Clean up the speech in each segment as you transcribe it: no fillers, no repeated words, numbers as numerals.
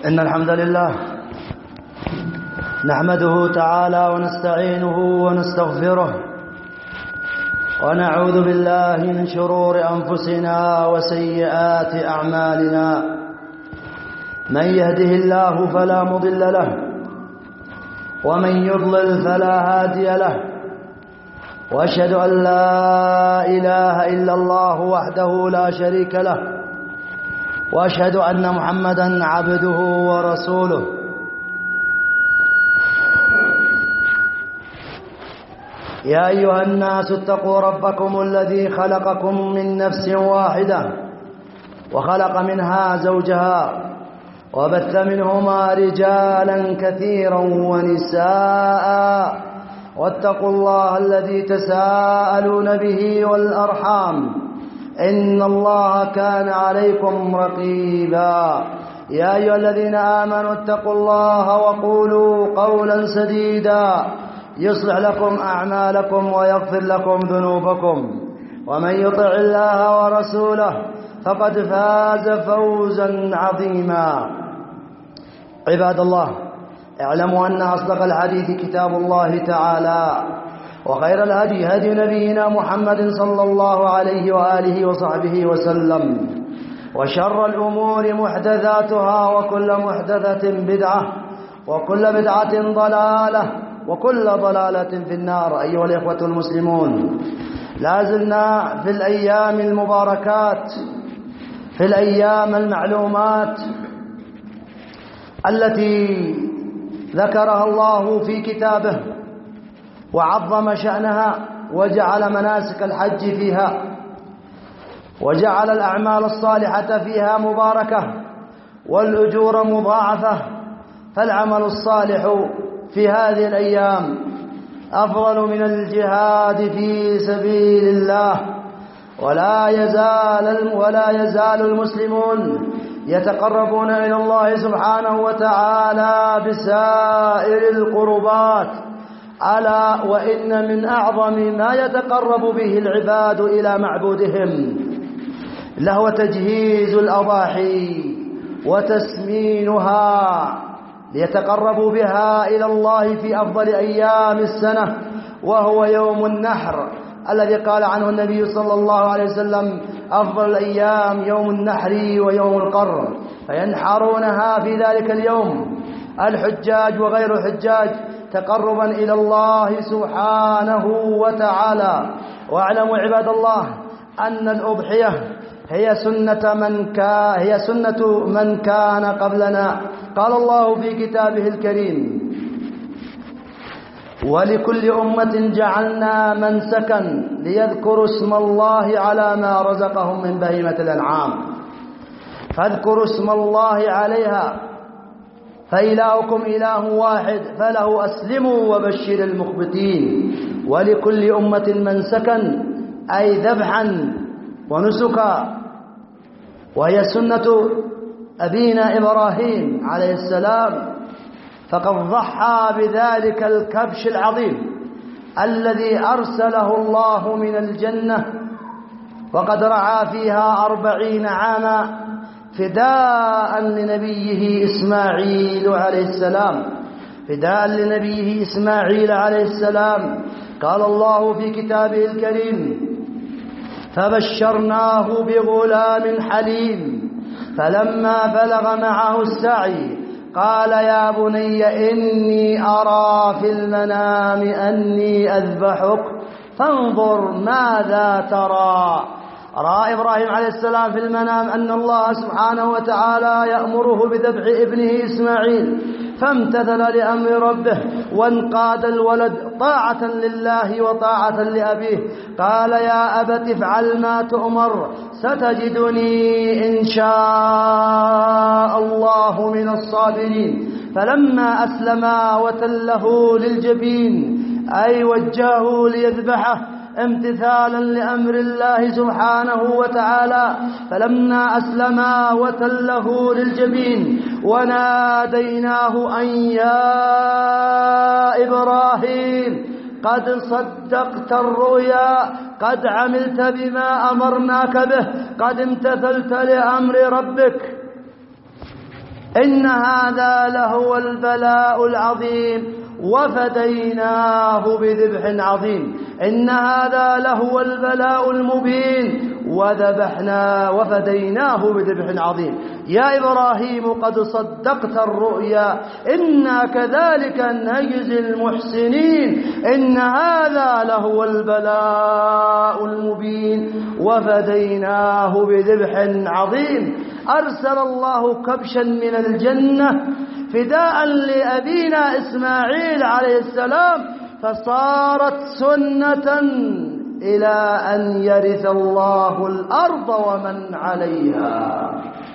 إن الحمد لله نحمده تعالى ونستعينه ونستغفره ونعوذ بالله من شرور أنفسنا وسيئات أعمالنا. من يهده الله فلا مضل له ومن يضلل فلا هادي له، وأشهد أن لا إله إلا الله وحده لا شريك له، وأشهد أن محمدًا عبده ورسوله. يا أيها الناس اتقوا ربكم الذي خلقكم من نفس واحدة وخلق منها زوجها وبث منهما رجالا كثيرا ونساء، واتقوا الله الذي تساءلون به والأرحام إن الله كان عليكم رقيبا. يا أيها الذين آمنوا اتقوا الله وقولوا قولا سديدا يصلح لكم أعمالكم ويغفر لكم ذنوبكم، ومن يطع الله ورسوله فقد فاز فوزا عظيما. عباد الله، اعلموا أن أصدق الحديث كتاب الله تعالى، وخير الهدي هدي نبينا محمد صلى الله عليه وآله وصحبه وسلم، وشر الأمور محدثاتها، وكل محدثة بدعة، وكل بدعة ضلالة، وكل ضلالة في النار. أيها الإخوة المسلمون، لازلنا في الأيام المباركات، في الأيام المعلومات التي ذكرها الله في كتابه وعظم شأنها، وجعل مناسك الحج فيها، وجعل الأعمال الصالحة فيها مباركة والأجور مضاعفة. فالعمل الصالح في هذه الأيام أفضل من الجهاد في سبيل الله، ولا يزال المسلمون يتقربون إلى الله سبحانه وتعالى بسائر القربات. ألا وإن من أعظم ما يتقرب به العباد إلى معبودهم لهو تجهيز الأضاحي وتسمينها ليتقربوا بها إلى الله في أفضل أيام السنة، وهو يوم النحر الذي قال عنه النبي صلى الله عليه وسلم: أفضل الأيام يوم النحر ويوم القر. فينحرونها في ذلك اليوم الحجاج وغير الحجاج تقربا إلى الله سبحانه وتعالى. واعلموا عباد الله أن الأضحية هي سنة من كان قبلنا. قال الله في كتابه الكريم: ولكل أمة جعلنا منسكا ليذكروا اسم الله على ما رزقهم من بهيمة الأنعام فاذكروا اسم الله عليها فإلهكم إله واحد فله أسلموا وبشر المخبتين. ولكل أمة منسكا أي ذبحا ونسكا، وهي سنة أبينا إبراهيم عليه السلام، فقد ضحى بذلك الكبش العظيم الذي أرسله الله من الجنة، وقد رعى فيها 40 عاما فداء لنبيه إسماعيل عليه السلام. قال الله في كتابه الكريم: فبشرناه بغلام حليم فلما بلغ معه السعي قال يا بني إني أرى في المنام أني أذبحك فانظر ماذا ترى. رأى إبراهيم عليه السلام في المنام أن الله سبحانه وتعالى يأمره بذبح ابنه إسماعيل، فامتثل لأمر ربه وانقاد الولد طاعة لله وطاعة لأبيه. قال يا أبت افعل ما تؤمر ستجدني إن شاء الله من الصابرين. فلما أسلما وتله للجبين أي وجهه ليذبحه امتثالا لأمر الله سبحانه وتعالى، فلما أسلما وتله للجبين وناديناه أن يا إبراهيم قد صدقت الرؤيا قد عملت بما أمرناك به قد امتثلت لأمر ربك. إن هذا لهو البلاء العظيم وفديناه بذبح عظيم. إن هذا لهو البلاء المبين وفديناه بذبح عظيم. يا إبراهيم قد صدقت الرؤيا إنا كذلك نجزي المحسنين. إن هذا لهو البلاء المبين وفديناه بذبح عظيم. أرسل الله كبشا من الجنة فداء لأبينا إسماعيل عليه السلام، فصارت سنة إلى أن يرث الله الأرض ومن عليها.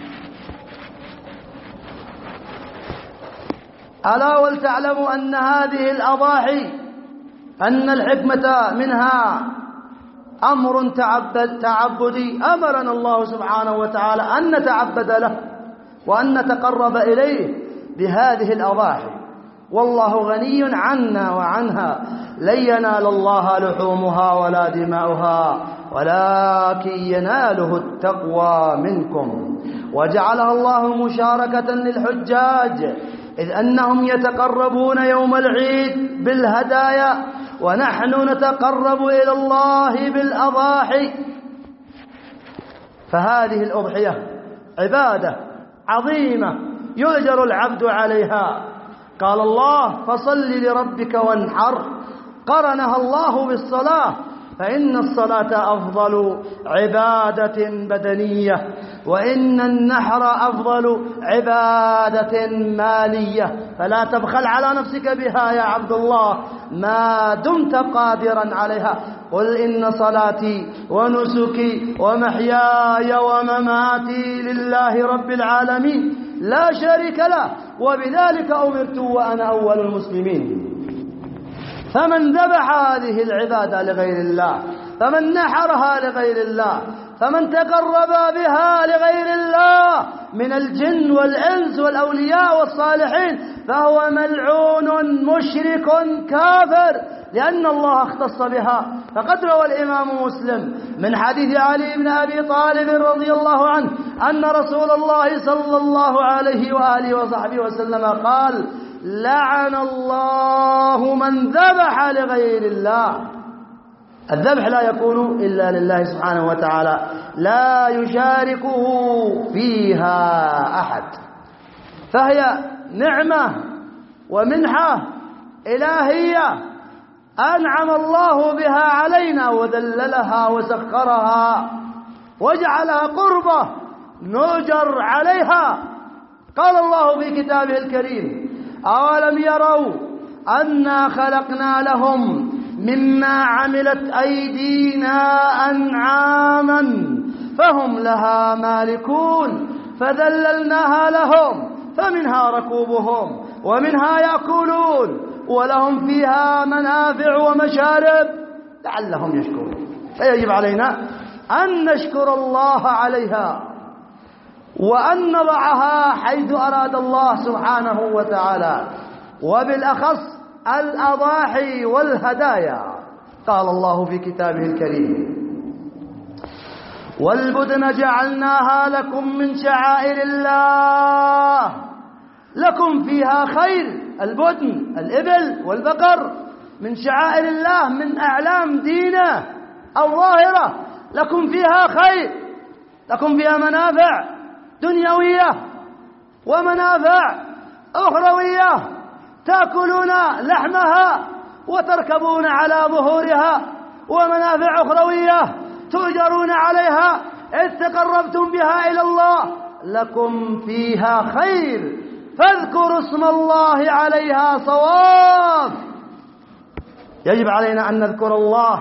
ألا ولتعلموا أن هذه الأضاحي أن الحكمة منها أمر تعبدي أمرنا الله سبحانه وتعالى أن نتعبد له وأن نتقرب إليه بهذه الأضاحي، والله غني عنا وعنها. لن ينال الله لحومها ولا دماؤها ولكن يناله التقوى منكم. وجعلها الله مشاركة للحجاج، إذ أنهم يتقربون يوم العيد بالهدايا ونحن نتقرب إلى الله بالأضاحي. فهذه الأضحية عبادة عظيمة يؤجر العبد عليها. قال الله: فصل لربك وانحر، قرنها الله بالصلاة، فإن الصلاة أفضل عبادة بدنية، وإن النحر أفضل عبادة مالية. فلا تبخل على نفسك بها يا عبد الله ما دمت قادرا عليها. قل إن صلاتي ونسكي ومحياي ومماتي لله رب العالمين لا شريك له وبذلك أمرت وأنا أول المسلمين. فمن ذبح هذه العبادة لغير الله، فمن نحرها لغير الله، فمن تقرب بها لغير الله من الجن والإنس والأولياء والصالحين فهو ملعون مشرك كافر، لأن الله اختص بها. فقد روى الإمام مسلم من حديث علي بن أبي طالب رضي الله عنه أن رسول الله صلى الله عليه وآله وصحبه وسلم قال: لعن الله من ذبح لغير الله. الذبح لا يكون إلا لله سبحانه وتعالى، لا يشاركه فيها أحد، فهي نعمة ومنحة إلهية أنعم الله بها علينا وذللها وسخرها وجعلها قربة نؤجر عليها. قال الله في كتابه الكريم: أولم يروا أنا خلقنا لهم مما عملت أيدينا أنعاما فهم لها مالكون فذللناها لهم فمنها ركوبهم ومنها يأكلون ولهم فيها منافع ومشارب لعلهم يشكرون. فيجب علينا أن نشكر الله عليها وأن نضعها حيث أراد الله سبحانه وتعالى، وبالأخص الأضاحي والهدايا. قال الله في كتابه الكريم: والبدن جعلناها لكم من شعائر الله لكم فيها خير. البدن الإبل والبقر من شعائر الله، من أعلام دينه الظاهرة، لكم فيها خير، لكم فيها منافع دنيوية ومنافع أخروية، تأكلون لحمها وتركبون على ظهورها، ومنافع أخروية تؤجرون عليها إذ تقربتم بها إلى الله، لكم فيها خير فاذكروا اسم الله عليها صواف. يجب علينا أن نذكر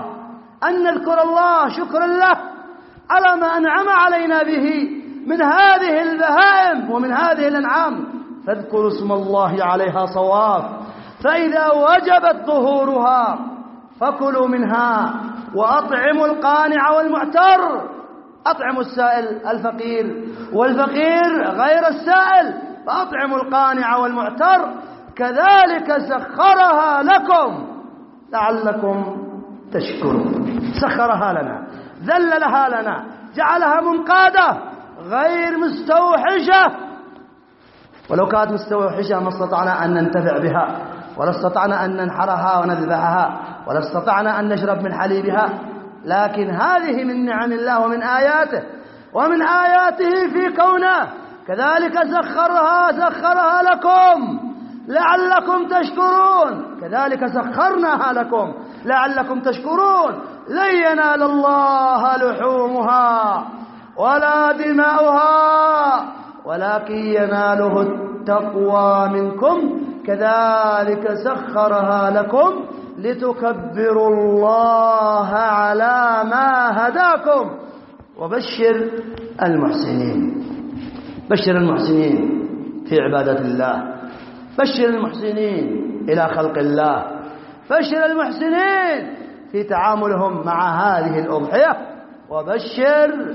الله شكرا له على ما أنعم علينا به من هذه البهائم ومن هذه الأنعام. فاذكروا اسم الله عليها صواف، فإذا وجبت ظهورها فكلوا منها وأطعموا القانع والمعتر. أطعموا السائل الفقير والفقير غير السائل، فأطعموا القانع والمعتر. كذلك سخرها لكم لعلكم تشكرون. سخرها لنا، ذللها لنا، جعلها منقادة غير مستوحشة ولو كانت مستوحشة ما استطعنا أن ننتفع بها، ولا استطعنا أن ننحرها ونذبحها، ولا استطعنا أن نشرب من حليبها. لكن هذه من نعم الله ومن آياته، ومن آياته في كونه كذلك سخرها لكم لعلكم تشكرون. كذلك سخرناها لكم لعلكم تشكرون. لن ينال الله لحومها ولا دماؤها ولكن يناله التقوى منكم كذلك سخرها لكم لتكبروا الله على ما هداكم وبشر المحسنين. بشر المحسنين في عبادة الله، بشر المحسنين إلى خلق الله، بشر المحسنين في تعاملهم مع هذه الأضحية، وبشر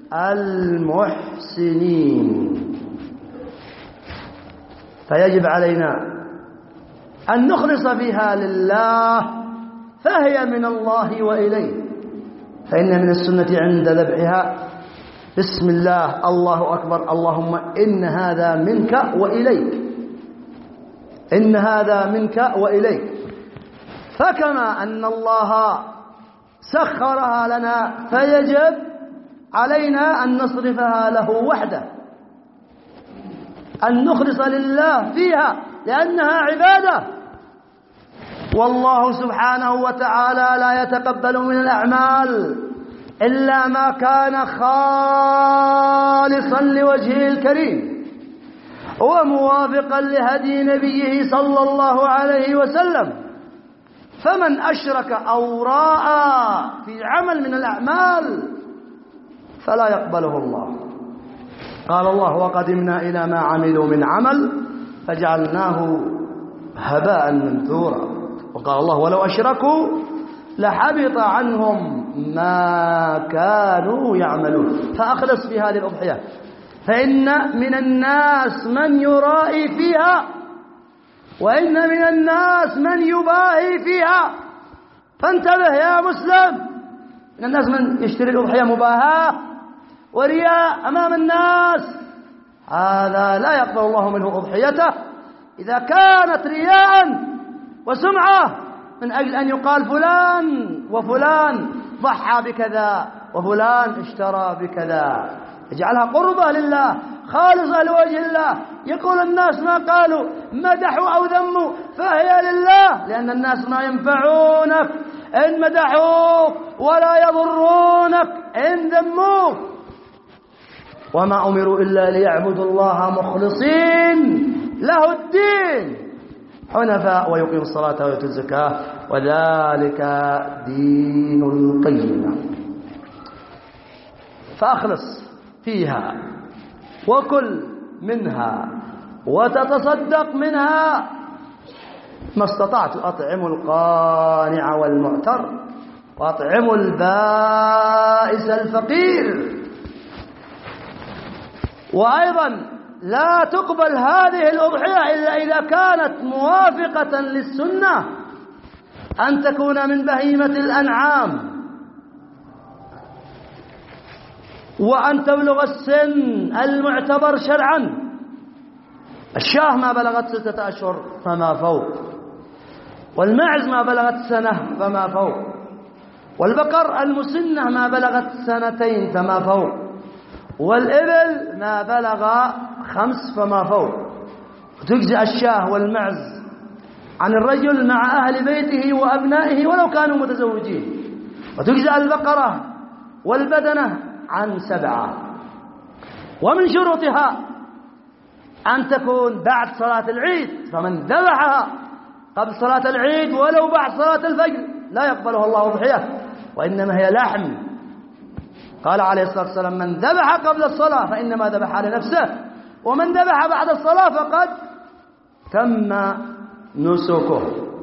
المحسنين. فيجب علينا أن نخلص فيها لله، فهي من الله وإليه. فإن من السنة عند ذبحها بسم الله الله أكبر اللهم إن هذا منك وإليك، إن هذا منك وإليك. فكما أن الله سخرها لنا فيجب علينا أن نصرفها له وحده، أن نخلص لله فيها لأنها عبادة. والله سبحانه وتعالى لا يتقبل من الأعمال إلا ما كان خالصا لوجهه الكريم وموافقا لهدي نبيه صلى الله عليه وسلم. فمن أشرك أو راء في عمل من الأعمال فلا يقبله الله. قال الله وقدمنا إلى ما عملوا من عمل فجعلناه هباء منثورا. وقال الله ولو أشركوا لحبط عنهم ما كانوا يعملون. فأخلص في هذه الأضحية، فإن من الناس من يرائي فيها، وإن من الناس من يباهي فيها. فانتبه يا مسلم، من الناس من يشتري الأضحية مباهاة ورياء أمام الناس، هذا لا يقبل الله منه أضحيته إذا كانت رياء وسمعة من أجل أن يقال فلان وفلان ضحى بكذا وفلان اشترى بكذا. يجعلها قربة لله خالصة لوجه الله، يقول الناس ما قالوا مدحوا أو ذموا فهي لله، لأن الناس ما ينفعونك إن مدحوك ولا يضرونك إن ذموك. وما أمروا إلا ليعبدوا الله مخلصين له الدين حنفاء ويقيموا الصلاة ويؤتوا الزكاة وذلك دين القيمة. فأخلص فيها وكل منها وتتصدق منها ما استطعت. أطعموا القانع والمعتر وأطعموا البائس الفقير. وأيضا لا تقبل هذه الأضحية إلا إذا كانت موافقة للسنة، أن تكون من بهيمة الأنعام، وأن تبلغ السن المعتبر شرعا. الشاه ما بلغت 6 أشهر فما فوق، والماعز ما بلغت سنة فما فوق، والبقر المسنة ما بلغت 2 فما فوق، والإبل ما بلغ 5 فما فوق. تجزئ الشاه والمعز عن الرجل مع أهل بيته وأبنائه ولو كانوا متزوجين، وتجزئ البقرة والبدنة عن 7. ومن شروطها أن تكون بعد صلاة العيد، فمن ذبحها قبل صلاة العيد ولو بعد صلاة الفجر لا يقبلها الله أضحية، وإنما هي لحم. قال عليه الصلاة والسلام من ذبح قبل الصلاة فإنما ذبح لنفسه، ومن ذبح بعد الصلاة فقد تم نسكه.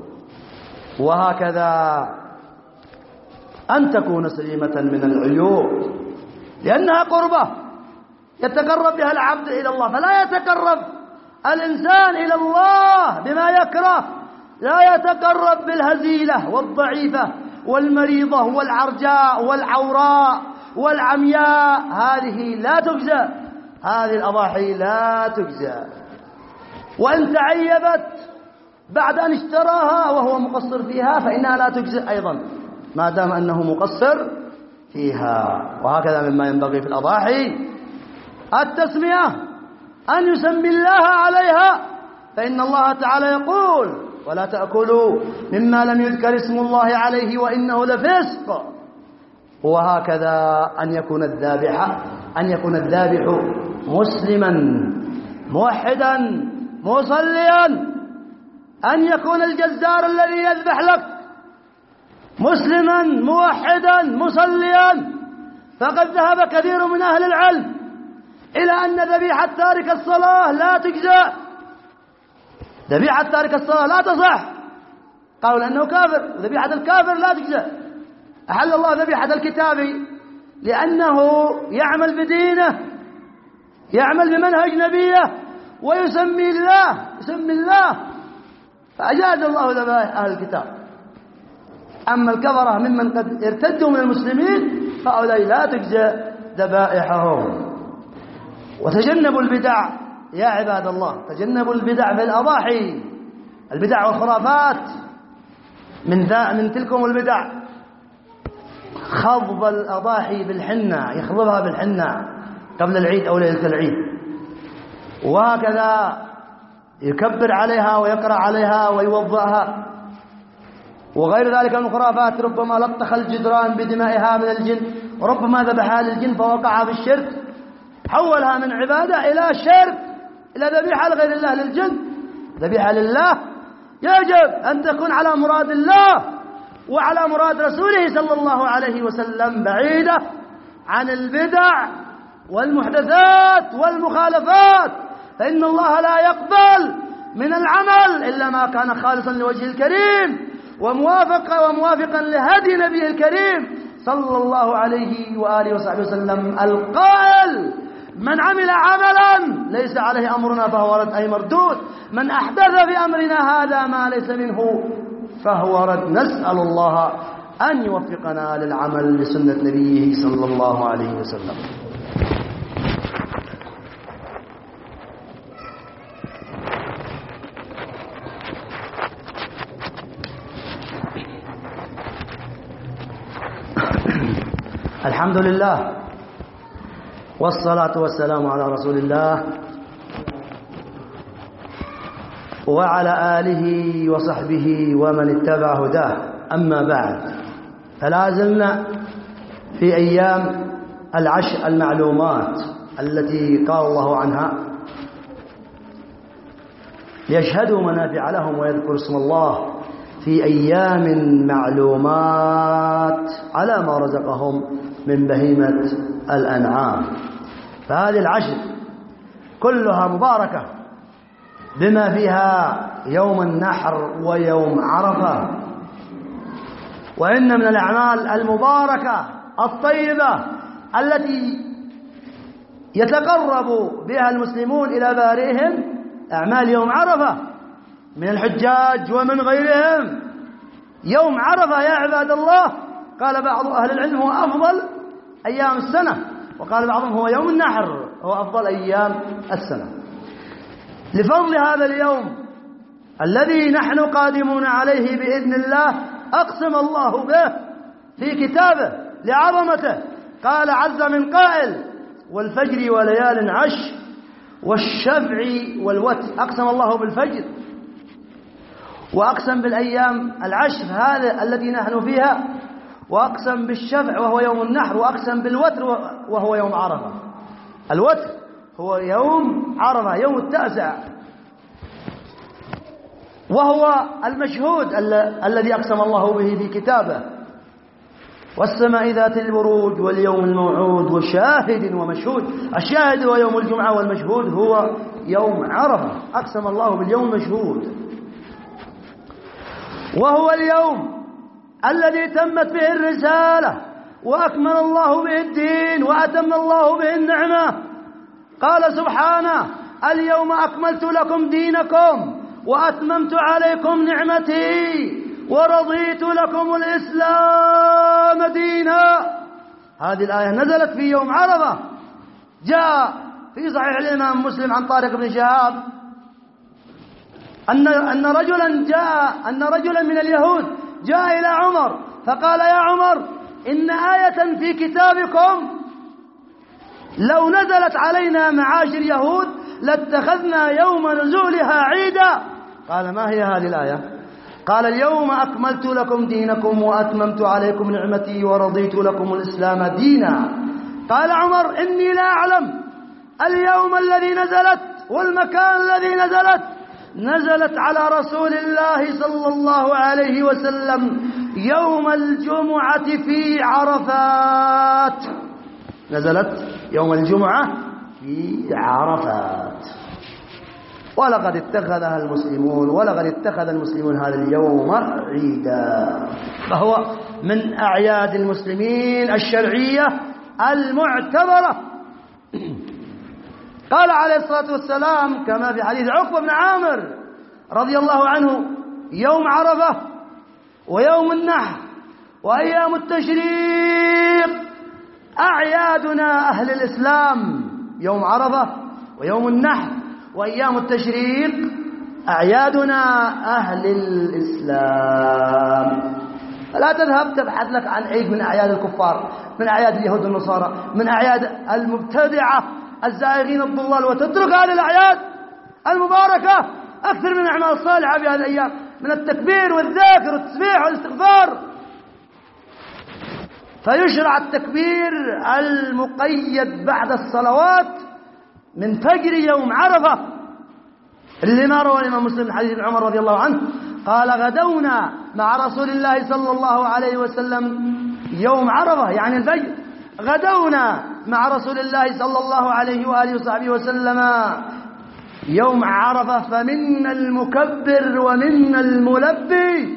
وهكذا أن تكون سليمة من العيوب، لأنها قربة يتقرب بها العبد إلى الله، فلا يتقرب الإنسان إلى الله بما يكره، لا يتقرب بالهزيلة والضعيفة والمريضة والعرجاء والعوراء والعمياء. هذه لا تجزى، هذه الأضاحي لا تجزى. وإن تعيبت بعد أن اشتراها وهو مقصر فيها فإنها لا تجزئ أيضا ما دام أنه مقصر فيها. وهكذا مما ينبغي في الأضاحي التسمية، أن يسمي الله عليها، فإن الله تعالى يقول: ولا تأكلوا مما لم يذكر اسم الله عليه وإنه لفسق. وهكذا أن يكون الذابح مسلما موحدا مصليا، أن يكون الجزار الذي يذبح لك مسلما موحدا مصليا. فقد ذهب كثير من أهل العلم إلى أن ذبيحة تارك الصلاة لا تجزأ، ذبيحة تارك الصلاة لا تصح، قالوا لأنه كافر، ذبيحة الكافر لا تجزأ. أحل الله ذبيحة الكتابي لأنه يعمل بدينه، يعمل بمنهج نبيه، ويسمي الله، فأجاز الله ذبائح أهل الكتاب. أما الكفرة ممن قد ارتدوا من المسلمين فهؤلاء لا تجزى ذبائحهم. وتجنبوا البدع يا عباد الله، تجنبوا البدع في الأضاحي، البدع والخرافات. من تلكم البدع خضب الأضاحي بالحنة، يخضبها بالحنة قبل العيد أو ليلة العيد، وهكذا يكبر عليها ويقرأ عليها ويوضعها، وغير ذلك من الخرافات. ربما لطخ الجدران بدمائها من الجن، وربما ذبحها للجن فوقع في الشرك، حولها من عبادة إلى شرك، إلى ذبيحة لغير الله للجن. ذبيحة لله يجب أن تكون على مراد الله وعلى مراد رسوله صلى الله عليه وسلم، بعيدة عن البدع والمحدثات والمخالفات، فإن الله لا يقبل من العمل إلا ما كان خالصا لوجه الكريم وموافقا لهدي نبيه الكريم صلى الله عليه وآله وصحبه وسلم، القائل: من عمل عملا ليس عليه أمرنا فهو رد أي مردود، من أحدث في أمرنا هذا ما ليس منه فهو رد. نسأل الله أن يوفقنا للعمل لسنة نبيه صلى الله عليه وسلم. الحمد لله والصلاة والسلام على رسول الله وعلى آله وصحبه ومن اتبع هداه. أما بعد، فلا زلنا في أيام العشر المعلومات التي قال الله عنها: ليشهدوا منافع لهم ويذكروا اسم الله في أيام معلومات على ما رزقهم من بهيمة الأنعام. فهذه العشر كلها مباركة، بما فيها يوم النحر ويوم عرفة. وإن من الأعمال المباركة الطيبة التي يتقرب بها المسلمون إلى بارئهم أعمال يوم عرفة من الحجاج ومن غيرهم. يوم عرفة يا عباد الله، قال بعض أهل العلم هو أفضل أيام السنة، وقال بعضهم هو يوم النحر هو أفضل أيام السنة، لفضل هذا اليوم الذي نحن قادمون عليه بإذن الله. أقسم الله به في كتابه لعظمته، قال عز من قائل: والفجر وليال عشر والشفع والوتر. أقسم الله بالفجر، وأقسم بالأيام العشر هذا التي نحن فيها، وأقسم بالشفع وهو يوم النحر، وأقسم بالوتر وهو يوم عرفة. الوتر هو يوم عرفة، يوم التاسع، وهو المشهود الذي أقسم الله به في كتابه: والسماء ذات البروج واليوم الموعود وشاهد ومشهود. الشاهد هو يوم الجمعة، والمشهود هو يوم عرفة. أقسم الله باليوم المشهود، وهو اليوم الذي تمت به الرسالة وأكمل الله به الدين وأتم الله به النعمة. قال سبحانه: اليوم أكملت لكم دينكم وأتممت عليكم نعمتي ورضيت لكم الإسلام دينا. هذه الآية نزلت في يوم عرفة. جاء في صحيح الإمام مسلم عن طارق بن شهاب أن رجلا من اليهود جاء إلى عمر فقال: يا عمر، إن آية في كتابكم لو نزلت علينا معاشر يهود لاتخذنا يوم نزولها عيدا. قال: ما هي هذه الآية؟ قال: اليوم أكملت لكم دينكم وأتممت عليكم نعمتي ورضيت لكم الإسلام دينا. قال عمر: إني لا أعلم اليوم الذي نزلت والمكان الذي نزلت على رسول الله صلى الله عليه وسلم يوم الجمعة في عرفات. نزلت يوم الجمعة في عرفات. ولقد اتخذ المسلمون هذا اليوم عيدا، فهو من أعياد المسلمين الشرعية المعتبرة. قال عليه الصلاة والسلام كما في حديث عقبة بن عامر رضي الله عنه: يوم عرفة ويوم النحر وأيام التشريق أعيادنا أهل الإسلام. يوم عرفة ويوم النحر وأيام التشريق أعيادنا أهل الإسلام. فلا تذهب تبحث لك عن عيد من أعياد الكفار، من أعياد اليهود والنصارى، من أعياد المبتدعة الزائغين الضلال، وتترك هذه الأعياد المباركة. أكثر من الأعمال الصالحة في هذه الأيام من التكبير والذكر والتسبيح والاستغفار. فيشرع التكبير المقيد بعد الصلوات من فجر يوم عرفة، اللي ما روى الإمام مسلم من حديث عمر رضي الله عنه قال: غدونا مع رسول الله صلى الله عليه وسلم يوم عرفة، يعني الفجر. غدونا مع رسول الله صلى الله عليه وآله وصحبه وسلم يوم عرفة، فمنا المكبر ومنا الملبي.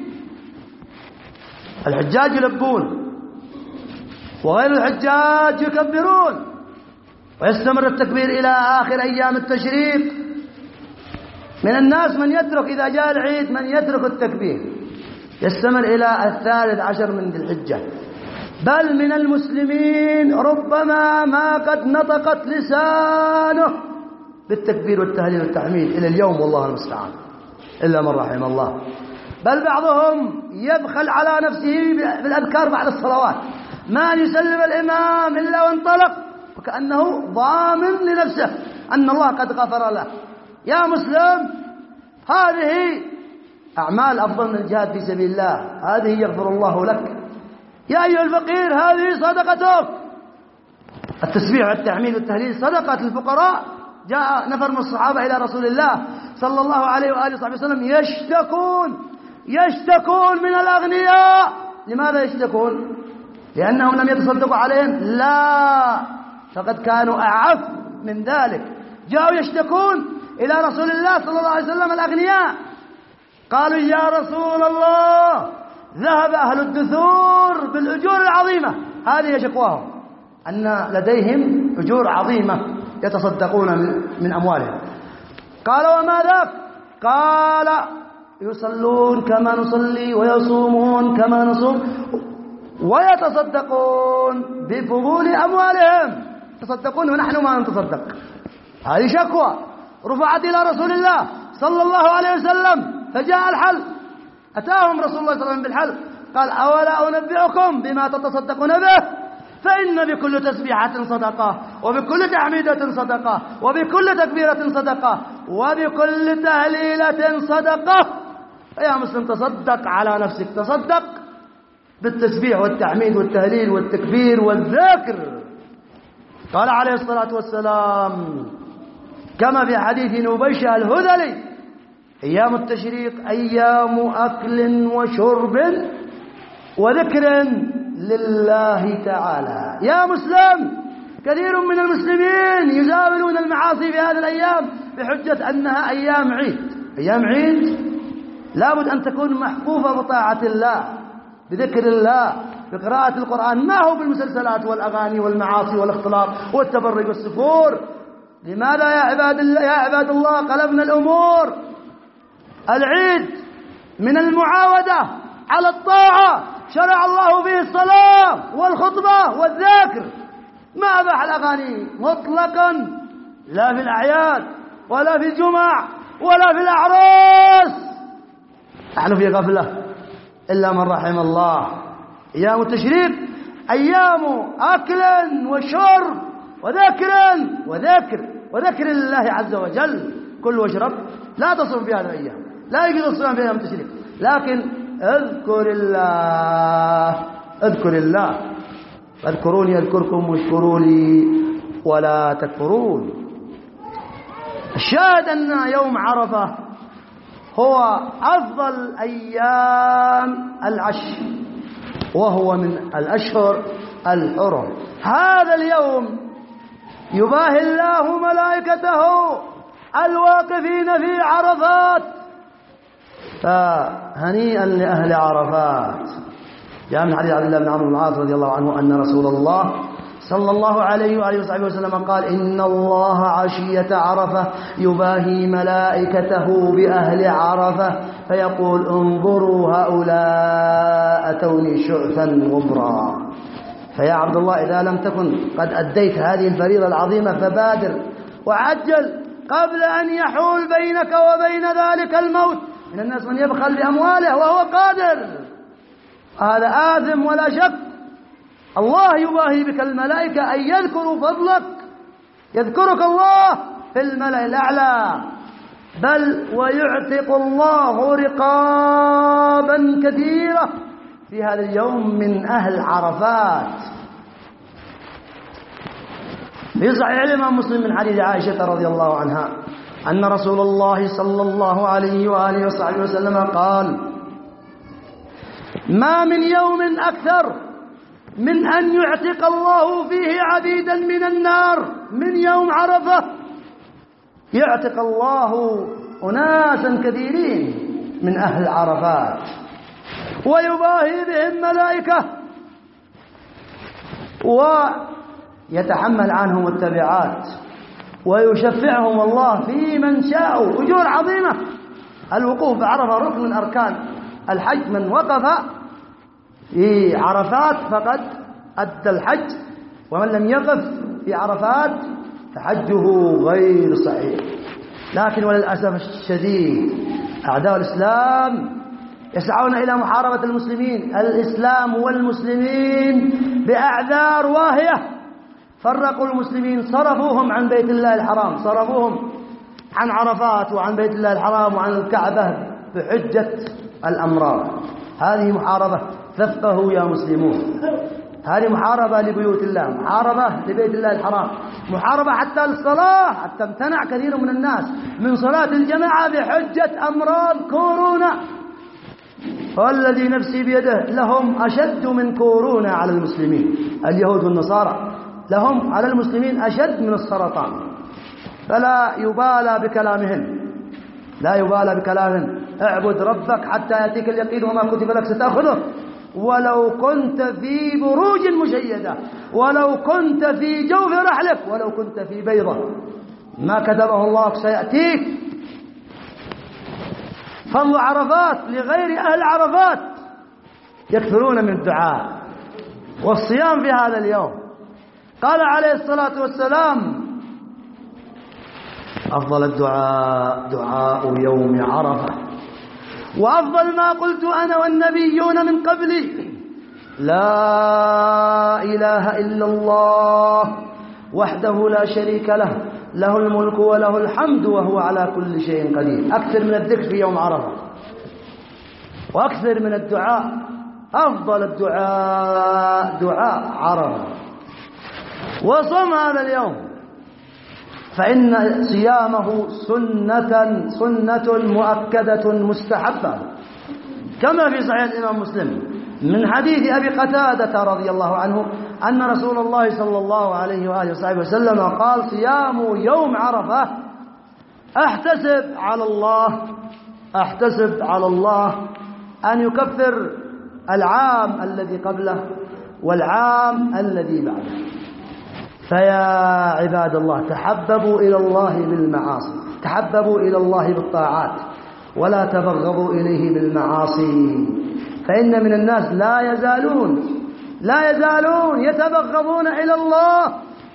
الحجاج يلبون وغير الحجاج يكبرون، ويستمر التكبير إلى آخر أيام التشريق. من الناس من يترك إذا جاء العيد من يترك التكبير، يستمر إلى 13 من ذي الحجة. بل من المسلمين ربما ما قد نطقت لسانه بالتكبير والتهليل والتحميد إلى اليوم، والله المستعان، إلا من رحم الله. بل بعضهم يبخل على نفسه بالأذكار بعد الصلوات، ما يسلم الإمام إلا وانطلق، وكأنه ضامن لنفسه أن الله قد غفر له. يا مسلم، هذه أعمال أفضل من الجهاد في سبيل الله، هذه يغفر الله لك. يا أيها الفقير، هذه صدقتك. التسبيح والتحميد والتهليل صدقة للفقراء. جاء نفر من الصحابة إلى رسول الله صلى الله عليه وآله وصحبه وسلم يشتكون من الأغنياء. لماذا يشتكون؟ لأنهم لم يتصدقوا عليهم؟ لا، فقد كانوا أعف من ذلك. جاءوا يشتكون إلى رسول الله صلى الله عليه وسلم الأغنياء، قالوا: يا رسول الله، ذهب أهل الدثور بالأجور العظيمة. هذه شكواهم، أن لديهم أجور عظيمة يتصدقون من أموالهم. قال: وما ذاك؟ قال: يصلون كما نصلي ويصومون كما نصوم ويتصدقون بفضول أموالهم. يتصدقون ونحن ما نتصدق. هذه شكوى رفعت إلى رسول الله صلى الله عليه وسلم، فجاء الحل. أتاهم رسول الله صلى الله عليه وسلم بالحل، قال: أولا أنبئكم بما تتصدقون به؟ فإن بكل تسبيحة صدقة، وبكل تحميدة صدقة، وبكل تكبيرة صدقة، وبكل تهليلة صدقة. يا مسلم، تصدق على نفسك، تصدق بالتسبيح والتحميد والتهليل والتكبير والذكر. قال عليه الصلاة والسلام كما في حديث نبيشة الهذلي: أيام التشريق أيام أكل وشرب وذكر لله تعالى. يا مسلم، كثير من المسلمين يزاولون المعاصي في هذه الأيام بحجة أنها أيام عيد. أيام عيد لابد أن تكون محفوفة بطاعة الله، بذكر الله، بقراءة القرآن، ما هو بالمسلسلات والأغاني والمعاصي والاختلاط والتبرج والسفور. لماذا يا عباد الله قلبنا الأمور؟ العيد من المعاودة على الطاعة، شرع الله فيه الصلاة والخطبة والذكر، ما أباح الأغاني مطلقا، لا في الأعياد ولا في الجمع ولا في الأعراس. نحن في غفلة إلا من رحم الله. أيام التشريق أيام أكل وشرب وذكر الله عز وجل. كل واشرب، لا تصوم في هذه الأيام، لا يجوز الصيام في أيام التشريق، لكن اذكر الله. اذكروني أذكركم واشكروا لي ولا تكفرون. الشاهد أن يوم عرفة هو أفضل أيام العشر، وهو من الأشهر الحرم. هذا اليوم يباهي الله ملائكته الواقفين في عرفات، فهنيئا لأهل عرفات. جاء من حديث عبد الله بن عمرو بن العاص رضي الله عنه أن رسول الله صلى الله عليه وآله وصحبه وسلم قال: إن الله عشية عرفة يباهي ملائكته بأهل عرفة فيقول: انظروا هؤلاء أتوني شعثا غبرا. فيا عبد الله، إذا لم تكن قد أديت هذه الفريضة العظيمة فبادر وعجل قبل أن يحول بينك وبين ذلك الموت. من الناس من يبخل بأمواله وهو قادر، هذا آثم ولا شك. الله يباهي بك الملائكة أن يذكروا فضلك، يذكرك الله في الملأ الأعلى، بل ويعتق الله رقابا كثيرة في هذا اليوم من أهل عرفات. في صحيح الإمام مسلم من حديث عائشة رضي الله عنها أن رسول الله صلى الله عليه وآله وصحبه وسلم قال: ما من يوم أكثر من أن يعتق الله فيه عبيدا من النار من يوم عرفة. يعتق الله أناسا كثيرين من أهل عرفات ويباهي بهم ملائكة ويتحمل عنهم التبعات ويشفعهم الله في من شاء. أجور عظيمة. الوقوف بعرفة ركن من أركان الحج. من وقف في عرفات فقد أدى الحج، ومن لم يقف في عرفات فحجه غير صحيح. لكن وللأسف الشديد أعداء الإسلام يسعون إلى محاربة المسلمين، الإسلام والمسلمين، بأعذار واهية. فرقوا المسلمين، صرفوهم عن بيت الله الحرام، صرفوهم عن عرفات وعن بيت الله الحرام وعن الكعبة بحجة الأمراض. هذه محاربة، فافقهوا يا مسلمون. هذه محاربة لبيوت الله، محاربة لبيت الله الحرام، محاربة حتى الصلاة، حتى امتنع كثير من الناس من صلاة الجماعة بحجة أمراض كورونا. والذي نفسي بيده لهم أشد من كورونا على المسلمين. اليهود والنصارى لهم على المسلمين أشد من السرطان. فلا يبالى بكلامهم، لا يبالى بكلامهم. اعبد ربك حتى يأتيك اليقين وما كتب لك ستأخذه، ولو كنت في بروج مشيدة، ولو كنت في جوف رحلك، ولو كنت في بيضة، ما كتبه الله سيأتيك. فضل عرفات لغير أهل عرفات يكثرون من الدعاء والصيام في هذا اليوم. قال عليه الصلاة والسلام: أفضل الدعاء دعاء يوم عرفة، وأفضل ما قلت أنا والنبيون من قبلي: لا إله إلا الله وحده لا شريك له، له الملك وله الحمد وهو على كل شيء قدير. أكثر من الذكر في يوم عرفة، وأكثر من الدعاء. أفضل الدعاء دعاء عرفة. وصم هذا اليوم، فإن صيامه سنة مؤكدة مستحبة، كما في صحيح الإمام مسلم من حديث أبي قتادة رضي الله عنه أن رسول الله صلى الله عليه وآله وصحبه وسلم قال: صيام يوم عرفة أحتسب على الله أن يكفر العام الذي قبله والعام الذي بعده. فيا عباد الله، تحببوا إلى الله بالمعاصي، تحببوا إلى الله بالطاعات، ولا تبغضوا إليه بالمعاصي. فإن من الناس لا يزالون يتبغضون إلى الله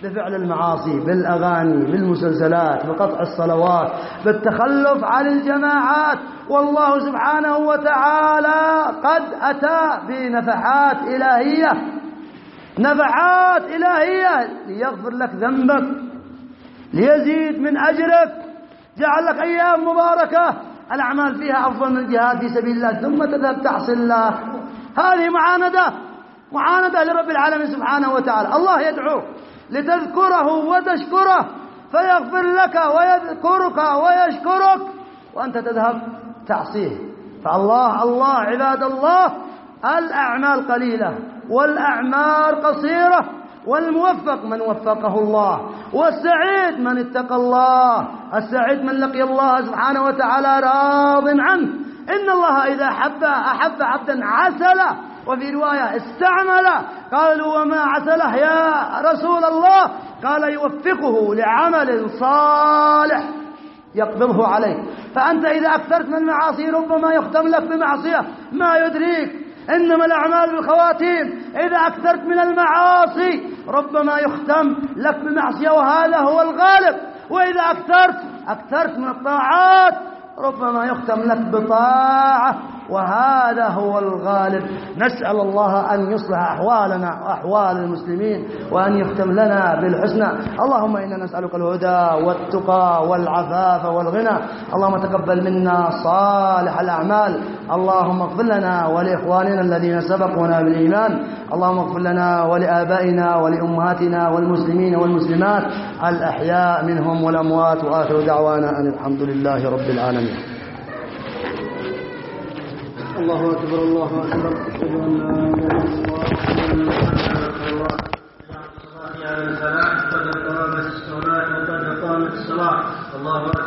بفعل المعاصي، بالأغاني، بالمسلسلات، بقطع الصلوات، بالتخلف عن الجماعات. والله سبحانه وتعالى قد أتى بنفحات إلهية، نفحات إلهية ليغفر لك ذنبك، ليزيد من أجرك، جعل لك أيام مباركة الأعمال فيها أفضل من الجهاد في سبيل الله، ثم تذهب تعصي الله. هذه معاندة لرب العالمين سبحانه وتعالى. الله يدعوك لتذكره وتشكره فيغفر لك ويذكرك ويشكرك، وأنت تذهب تعصيه. فالله عباد الله، الأعمال قليلة والأعمال قصيرة، والموفق من وفقه الله، والسعيد من اتقى الله، السعيد من لقي الله سبحانه وتعالى راض عنه. إن الله إذا أحب عبدا عسله، وفي رواية استعمله. قالوا وما عسله يا رسول الله؟ قال يوفقه لعمل صالح يقبضه عليك. فأنت إذا أكثرت من المعاصي ربما يختم لك بمعصية ما يدريك. إنما الأعمال بالخواتيم. إذا أكثرت من المعاصي ربما يختم لك بمعصية، وهذا هو الغالب. وإذا أكثرت من الطاعات ربما يختم لك بطاعة، وهذا هو الغالب. نسأل الله أن يصلح أحوالنا وأحوال المسلمين، وأن يختم لنا بالحسنى. اللهم إنا نسألك الهدى والتقى والعفاف والغنى. اللهم تقبل منا صالح الأعمال. اللهم اغفر لنا ولإخواننا الذين سبقونا بالإيمان. اللهم اغفر لنا ولآبائنا ولأمهاتنا والمسلمين والمسلمات الأحياء منهم والأموات. وآخر دعوانا أن الحمد لله رب العالمين. الله أكبر الله أكبر. أشهد أن لا إله إلا الله. قد قامت الصلاة وقد قامت الصلاة. الله أكبر.